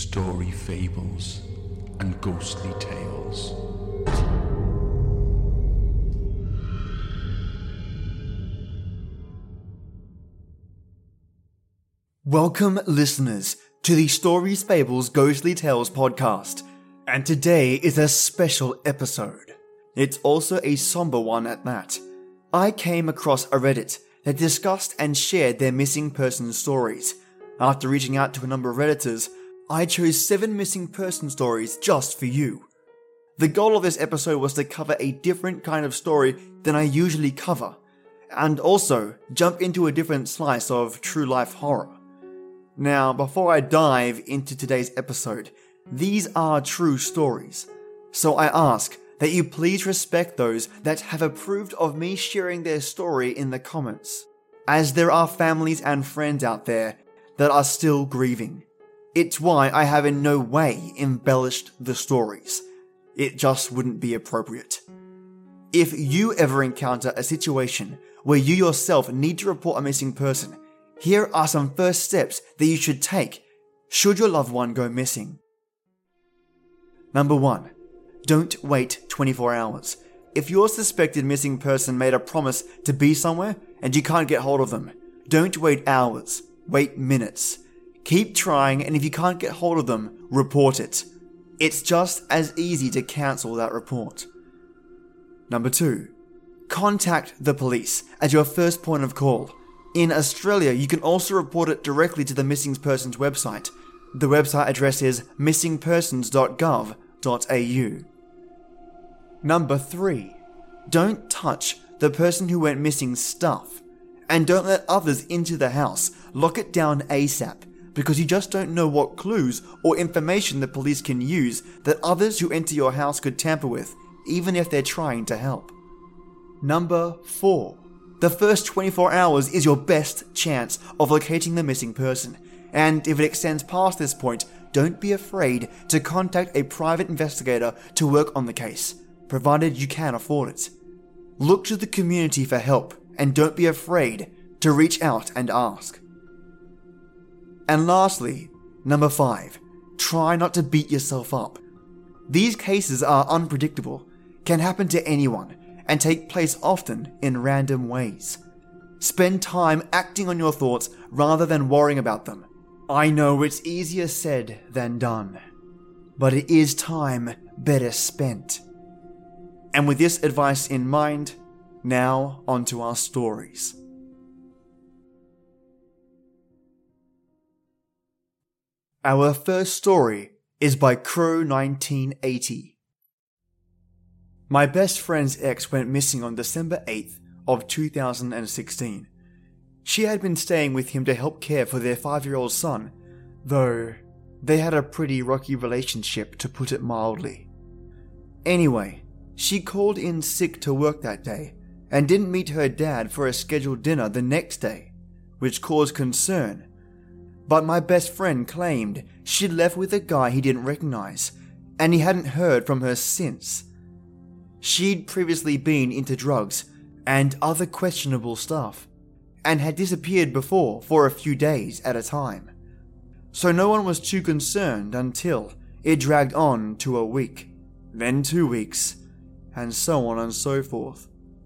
story fables and ghostly tales. Welcome, listeners, to the Stories, Fables, Ghostly Tales podcast, and today is a special episode. It's also a somber one at that. I came across a Reddit that discussed and shared their missing person stories. After reaching out to a number of Redditors, I chose 7 missing person stories just for you. The goal of this episode was to cover a different kind of story than I usually cover, and also jump into a different slice of true life horror. Now, before I dive into today's episode, these are true stories, so I ask that you please respect those that have approved of me sharing their story in the comments, as there are families and friends out there that are still grieving. It's why I have in no way embellished the stories. It just wouldn't be appropriate. If you ever encounter a situation where you yourself need to report a missing person, here are some first steps that you should take should your loved one go missing. Number 1. Don't wait 24 hours. If your suspected missing person made a promise to be somewhere and you can't get hold of them, don't wait hours, wait minutes. Keep trying, and if you can't get hold of them, report it. It's just as easy to cancel that report. Number 2. Contact the police as your first point of call. In Australia, you can also report it directly to the missing persons website. The website address is missingpersons.gov.au. Number 3. Don't touch the person who went missing stuff. And don't let others into the house. Lock it down ASAP, because you just don't know what clues or information the police can use that others who enter your house could tamper with, even if they're trying to help. Number 4. The first 24 hours is your best chance of locating the missing person, and if it extends past this point, don't be afraid to contact a private investigator to work on the case, provided you can afford it. Look to the community for help, and don't be afraid to reach out and ask. And lastly, number 5, try not to beat yourself up. These cases are unpredictable, can happen to anyone, and take place often in random ways. Spend time acting on your thoughts rather than worrying about them. I know it's easier said than done, but it is time better spent. And with this advice in mind, now onto our stories. Our first story is by Crow 1980. My best friend's ex went missing on December 8th of 2016. She had been staying with him to help care for their 5-year-old son, though they had a pretty rocky relationship, to put it mildly. Anyway, she called in sick to work that day and didn't meet her dad for a scheduled dinner the next day, which caused concern. But my best friend claimed she'd left with a guy he didn't recognize, and he hadn't heard from her since. She'd previously been into drugs and other questionable stuff, and had disappeared before for a few days at a time. So no one was too concerned until it dragged on to a week, then 2 weeks, and so on and so forth.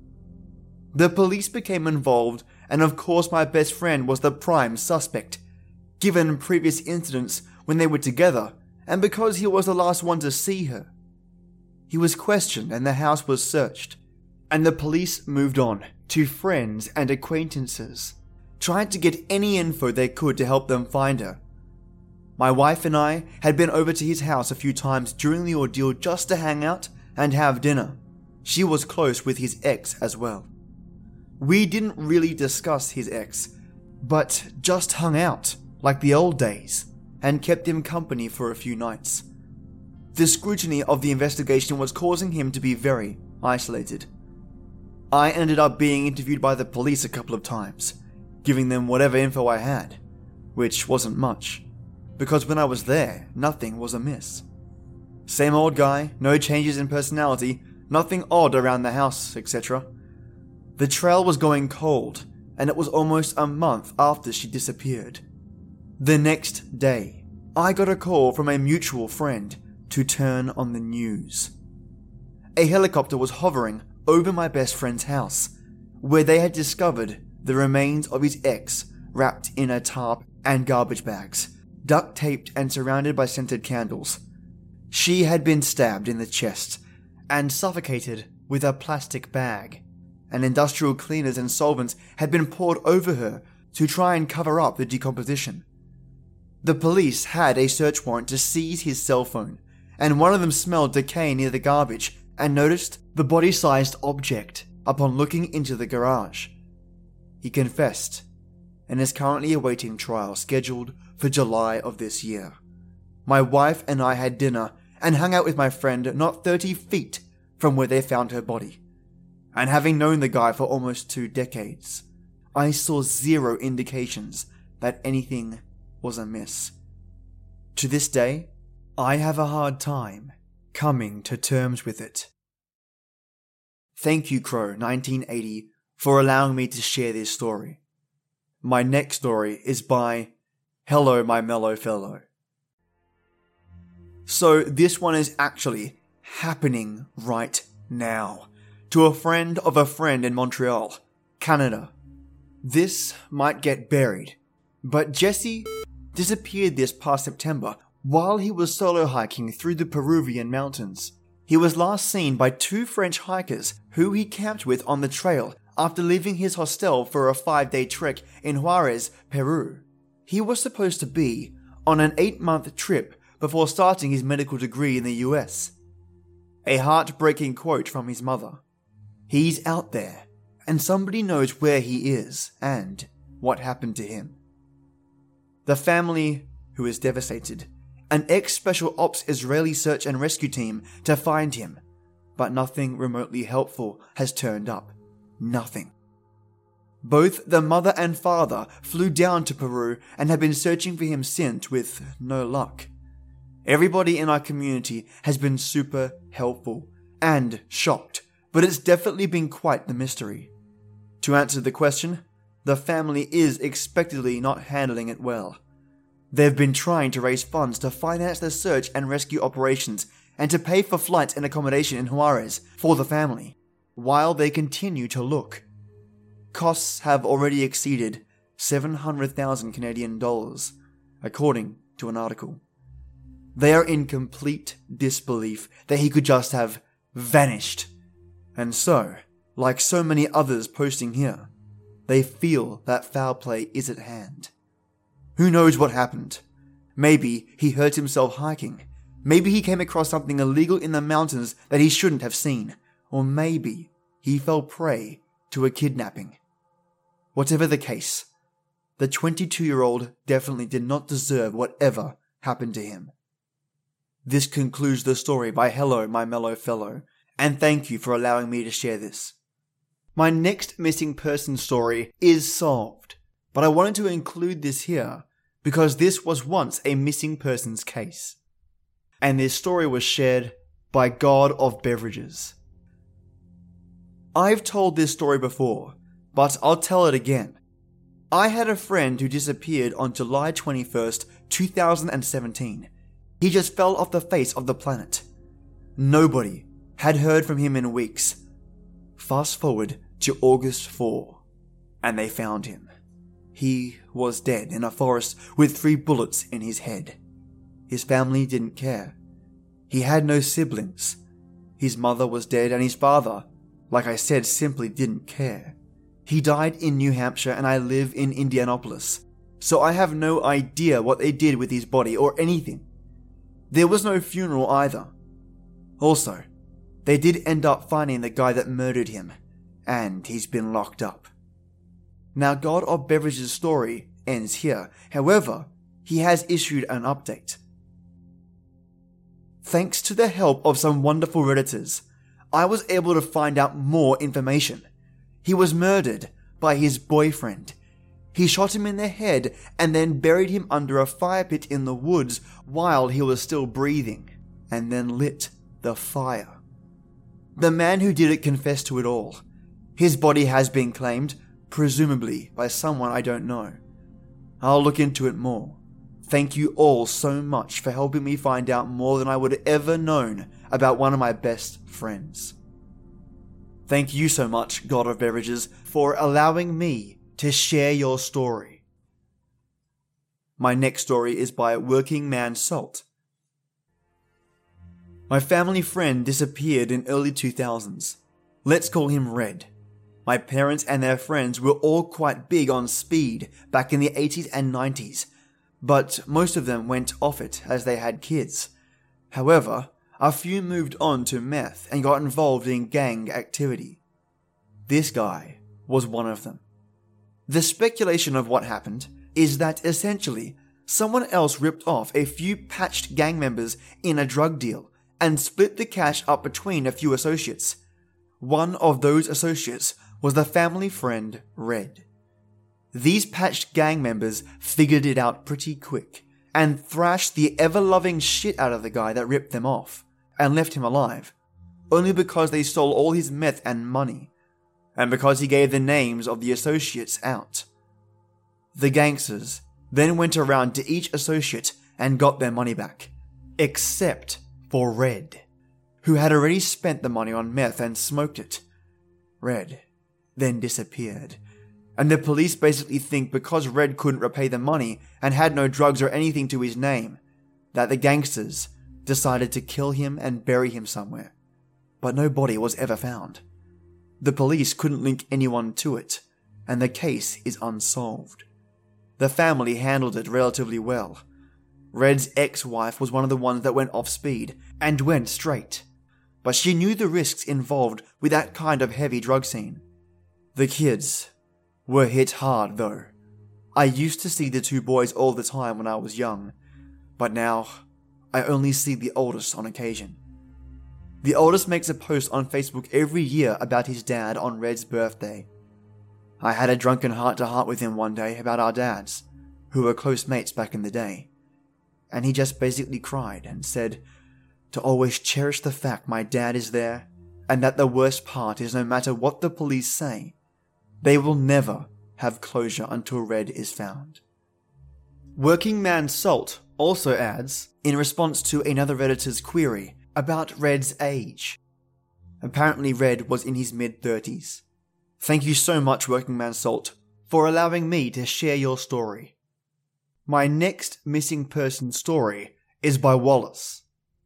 The police became involved, and of course my best friend was the prime suspect, given previous incidents when they were together, and because he was the last one to see her. He was questioned and the house was searched, and the police moved on to friends and acquaintances, trying to get any info they could to help them find her. My wife and I had been over to his house a few times during the ordeal just to hang out and have dinner. She was close with his ex as well. We didn't really discuss his ex, but just hung out like the old days and kept him company for a few nights. The scrutiny of the investigation was causing him to be very isolated. I ended up being interviewed by the police a couple of times, giving them whatever info I had, which wasn't much, because when I was there, nothing was amiss. Same old guy, no changes in personality, nothing odd around the house, etc. The trail was going cold, and it was almost a month after she disappeared. The next day, I got a call from a mutual friend to turn on the news. A helicopter was hovering over my best friend's house, where they had discovered the remains of his ex wrapped in a tarp and garbage bags, duct taped and surrounded by scented candles. She had been stabbed in the chest and suffocated with a plastic bag, and industrial cleaners and solvents had been poured over her to try and cover up the decomposition. The police had a search warrant to seize his cell phone, and one of them smelled decay near the garbage and noticed the body-sized object upon looking into the garage. He confessed and is currently awaiting trial scheduled for July of this year. My wife and I had dinner and hung out with my friend not 30 feet from where they found her body. And having known the guy for almost 2 decades, I saw zero indications that anything was amiss. To this day, I have a hard time coming to terms with it. Thank you, Crow 1980, for allowing me to share this story. My next story is by Hello My Mellow Fellow. So this one is actually happening right now, to a friend of a friend in Montreal, Canada. This might get buried, but Jesse disappeared this past September while he was solo hiking through the Peruvian mountains. He was last seen by 2 French hikers who he camped with on the trail after leaving his hostel for a 5-day trek in Juarez, Peru. He was supposed to be on an 8-month trip before starting his medical degree in the US. A heartbreaking quote from his mother. He's out there, and somebody knows where he is and what happened to him. The family, who is devastated, an ex-Special Ops Israeli search and rescue team to find him, but nothing remotely helpful has turned up. Nothing. Both the mother and father flew down to Peru and have been searching for him since with no luck. Everybody in our community has been super helpful and shocked, but it's definitely been quite the mystery. To answer the question, the family is expectedly not handling it well. They've been trying to raise funds to finance the search and rescue operations and to pay for flights and accommodation in Juarez for the family, while they continue to look. Costs have already exceeded 700,000 Canadian dollars, according to an article. They are in complete disbelief that he could just have vanished. And so, like so many others posting here, they feel that foul play is at hand. Who knows what happened? Maybe he hurt himself hiking. Maybe he came across something illegal in the mountains that he shouldn't have seen. Or maybe he fell prey to a kidnapping. Whatever the case, the 22-year-old definitely did not deserve whatever happened to him. This concludes the story by Hello My Mellow Fellow, and thank you for allowing me to share this. My next missing person story is solved, but I wanted to include this here because this was once a missing persons case. And this story was shared by God of Beverages. I've told this story before, but I'll tell it again. I had a friend who disappeared on July 21st, 2017. He just fell off the face of the planet. Nobody had heard from him in weeks. Fast forward to August 4, and they found him. He was dead in a forest with 3 bullets in his head. His family didn't care. He had no siblings. His mother was dead and his father, like I said, simply didn't care. He died in New Hampshire and I live in Indianapolis, so I have no idea what they did with his body or anything. There was no funeral either. Also, they did end up finding the guy that murdered him, and he's been locked up. Now, God of Beverages' story ends here. However, he has issued an update. Thanks to the help of some wonderful Redditors, I was able to find out more information. He was murdered by his boyfriend. He shot him in the head and then buried him under a fire pit in the woods while he was still breathing, and then lit the fire. The man who did it confessed to it all. His body has been claimed, presumably by someone I don't know. I'll look into it more. Thank you all so much for helping me find out more than I would have ever known about one of my best friends. Thank you so much, God of Beverages, for allowing me to share your story. My next story is by Working Man Salt. My family friend disappeared in early 2000s. Let's call him Red. My parents and their friends were all quite big on speed back in the 80s and 90s, but most of them went off it as they had kids. However, a few moved on to meth and got involved in gang activity. This guy was one of them. The speculation of what happened is that essentially someone else ripped off a few patched gang members in a drug deal and split the cash up between a few associates. One of those associates was the family friend Red. These patched gang members figured it out pretty quick and thrashed the ever-loving shit out of the guy that ripped them off and left him alive, only because they stole all his meth and money, and because he gave the names of the associates out. The gangsters then went around to each associate and got their money back, except for Red, who had already spent the money on meth and smoked it. Red then disappeared, and the police basically think because Red couldn't repay the money and had no drugs or anything to his name, that the gangsters decided to kill him and bury him somewhere. But no body was ever found. The police couldn't link anyone to it, and the case is unsolved. The family handled it relatively well. Red's ex-wife was one of the ones that went off speed and went straight, but she knew the risks involved with that kind of heavy drug scene. The kids were hit hard though. I used to see the two boys all the time when I was young, but now I only see the oldest on occasion. The oldest makes a post on Facebook every year about his dad on Red's birthday. I had a drunken heart-to-heart with him one day about our dads, who were close mates back in the day, and he just basically cried and said to always cherish the fact my dad is there, and that the worst part is no matter what the police say, they will never have closure until Red is found. Working Man Salt also adds, in response to another Redditor's query about Red's age. Apparently Red was in his mid-30s. Thank you so much, Working Man Salt, for allowing me to share your story. My next missing person story is by Wallace.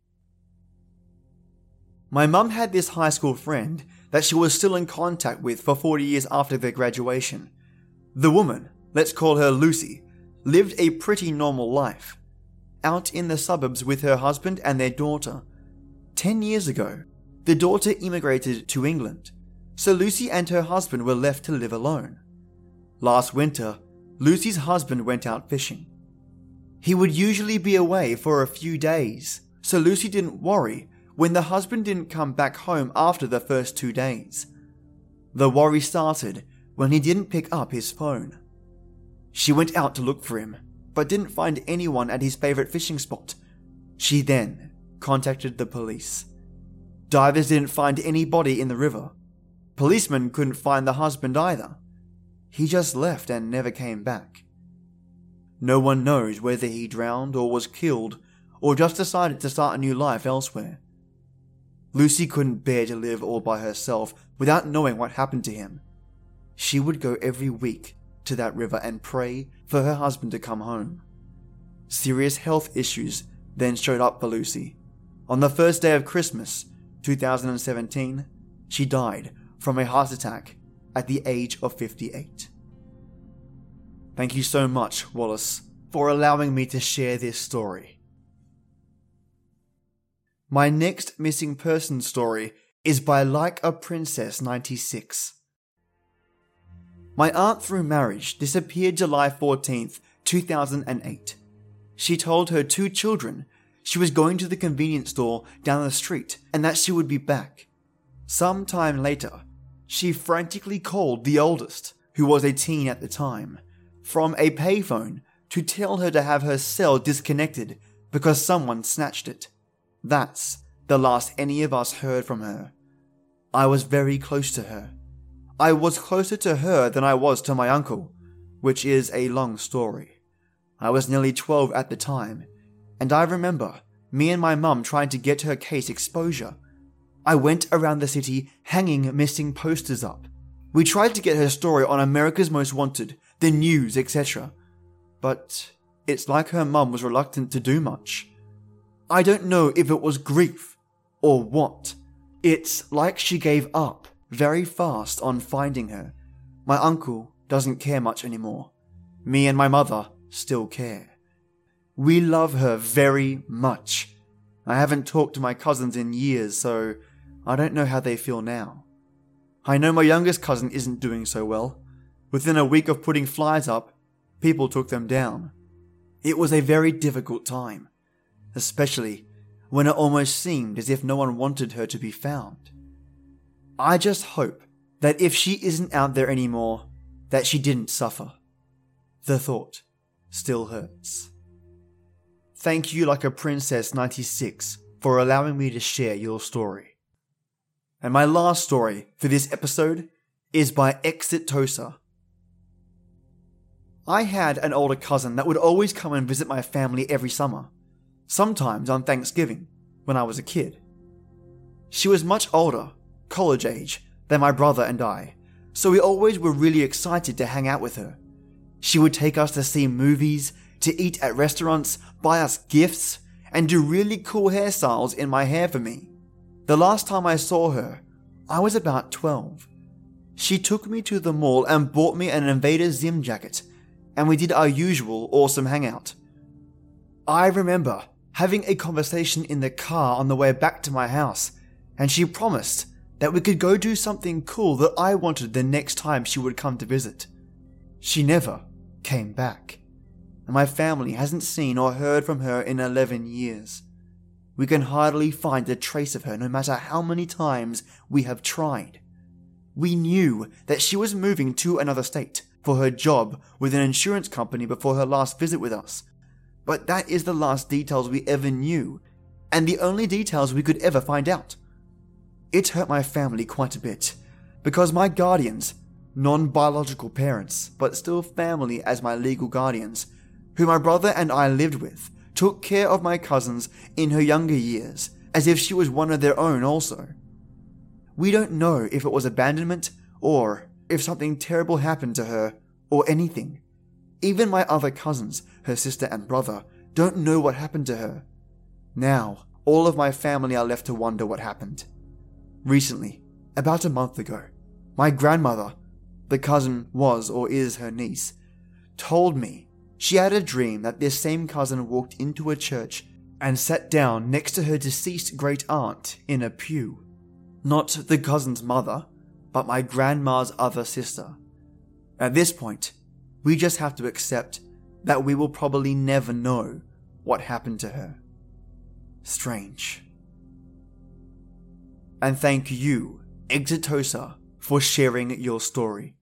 My mum had this high school friend that she was still in contact with for 40 years after their graduation. The woman, let's call her Lucy, lived a pretty normal life, out in the suburbs with her husband and their daughter. 10 years ago, the daughter immigrated to England, so Lucy and her husband were left to live alone. Last winter, Lucy's husband went out fishing. He would usually be away for a few days, so Lucy didn't worry when the husband didn't come back home after the first 2 days. The worry started when he didn't pick up his phone. She went out to look for him, but didn't find anyone at his favorite fishing spot. She then contacted the police. Divers didn't find any body in the river. Policemen couldn't find the husband either. He just left and never came back. No one knows whether he drowned or was killed or just decided to start a new life elsewhere. Lucy couldn't bear to live all by herself without knowing what happened to him. She would go every week to that river and pray for her husband to come home. Serious health issues then showed up for Lucy. On the first day of Christmas, 2017, she died from a heart attack at the age of 58. Thank you so much, Wallace, for allowing me to share this story. My next missing person story is by Like a Princess 96. My aunt through marriage disappeared July 14th, 2008. She told her 2 children she was going to the convenience store down the street and that she would be back. Some time later, she frantically called the oldest, who was a teen at the time, from a payphone to tell her to have her cell disconnected because someone snatched it. That's the last any of us heard from her. I was very close to her. I was closer to her than I was to my uncle, which is a long story. I was nearly 12 at the time, and I remember me and my mum trying to get her case exposure. I went around the city hanging missing posters up. We tried to get her story on America's Most Wanted, the news, etc. But it's like her mum was reluctant to do much. I don't know if it was grief or what. It's like she gave up very fast on finding her. My uncle doesn't care much anymore. Me and my mother still care. We love her very much. I haven't talked to my cousins in years, so I don't know how they feel now. I know my youngest cousin isn't doing so well. Within a week of putting flyers up, people took them down. It was a very difficult time, especially when it almost seemed as if no one wanted her to be found. I just hope that if she isn't out there anymore, that she didn't suffer. The thought still hurts. Thank you, Like a Princess 96, for allowing me to share your story. And my last story for this episode is by Exitosa. I had an older cousin that would always come and visit my family every summer, sometimes on Thanksgiving, when I was a kid. She was much older, college age, than my brother and I, so we always were really excited to hang out with her. She would take us to see movies, to eat at restaurants, buy us gifts, and do really cool hairstyles in my hair for me. The last time I saw her, I was about 12. She took me to the mall and bought me an Invader Zim jacket, and we did our usual awesome hangout. I remember having a conversation in the car on the way back to my house, and she promised that we could go do something cool that I wanted the next time she would come to visit. She never came back, and my family hasn't seen or heard from her in 11 years. We can hardly find a trace of her no matter how many times we have tried. We knew that she was moving to another state for her job with an insurance company before her last visit with us, but that is the last details we ever knew, and the only details we could ever find out. It hurt my family quite a bit, because my guardians, non-biological parents, but still family as my legal guardians, who my brother and I lived with, took care of my cousins in her younger years, as if she was one of their own also. We don't know if it was abandonment, or if something terrible happened to her, or anything. Even my other cousins, her sister and brother, don't know what happened to her. Now, all of my family are left to wonder what happened. Recently, about a month ago, my grandmother, the cousin was or is her niece, told me she had a dream that this same cousin walked into a church and sat down next to her deceased great aunt in a pew. Not the cousin's mother, but my grandma's other sister. At this point, we just have to accept that we will probably never know what happened to her. Strange. And thank you, Exitosa, for sharing your story.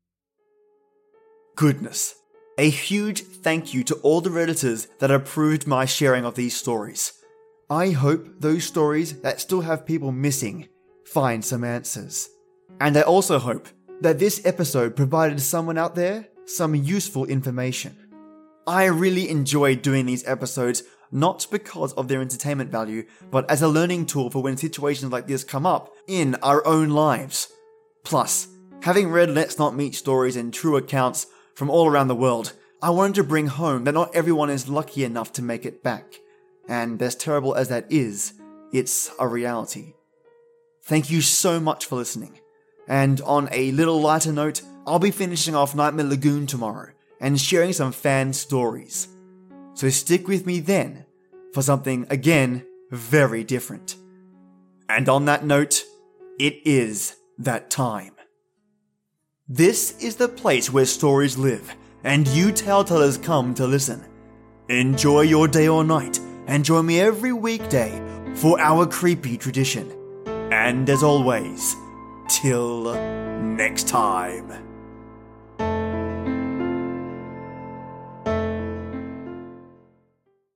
Goodness. A huge thank you to all the Redditors that approved my sharing of these stories. I hope those stories that still have people missing find some answers. And I also hope that this episode provided someone out there some useful information. I really enjoyed doing these episodes, not because of their entertainment value, but as a learning tool for when situations like this come up in our own lives. Plus, having read Let's Not Meet stories and true accounts from all around the world, I wanted to bring home that not everyone is lucky enough to make it back. And as terrible as that is, it's a reality. Thank you so much for listening. And on a little lighter note, I'll be finishing off Nightmare Lagoon tomorrow and sharing some fan stories. So stick with me then for something, again, very different. And on that note, it is that time. This is the place where stories live, and you telltellers come to listen. Enjoy your day or night, and join me every weekday for our creepy tradition. And as always, till next time.